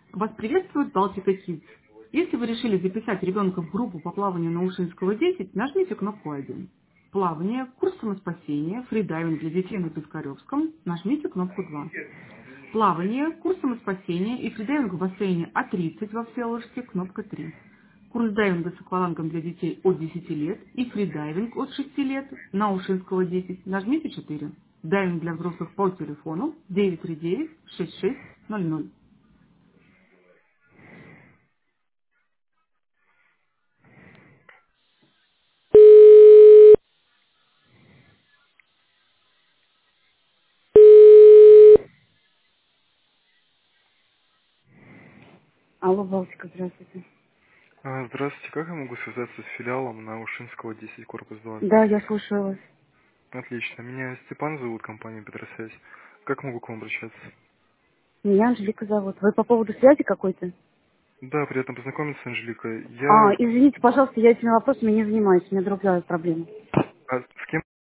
Вас приветствует Балтика Kids. Если вы решили записать ребенка в группу по плаванию на Ушинского 10, нажмите кнопку 1. Плавание, курс самоспасения, фридайвинг для детей на Пискаревском, нажмите кнопку 2. Плавание, курс самоспасения и фридайвинг в бассейне А30 во Всеволожске, кнопка 3. Курс дайвинга с аквалангом для детей от 10 лет и фридайвинг от 6 лет на Ушинского 10, нажмите 4. Дайвинг для взрослых по телефону 939-6600. Алло, Балтика, здравствуйте. Здравствуйте, как я могу связаться с филиалом на Ушинского 10, корпус 2? Да, я слушаю вас. Отлично. Меня Степан зовут, компания Петросвязь. Как могу к вам обращаться? Меня Анжелика зовут. Вы по поводу связи какой-то? Да, приятно познакомиться, Анжелика. Извините, пожалуйста, я этими вопросами не занимаюсь, у меня другая проблема. С кем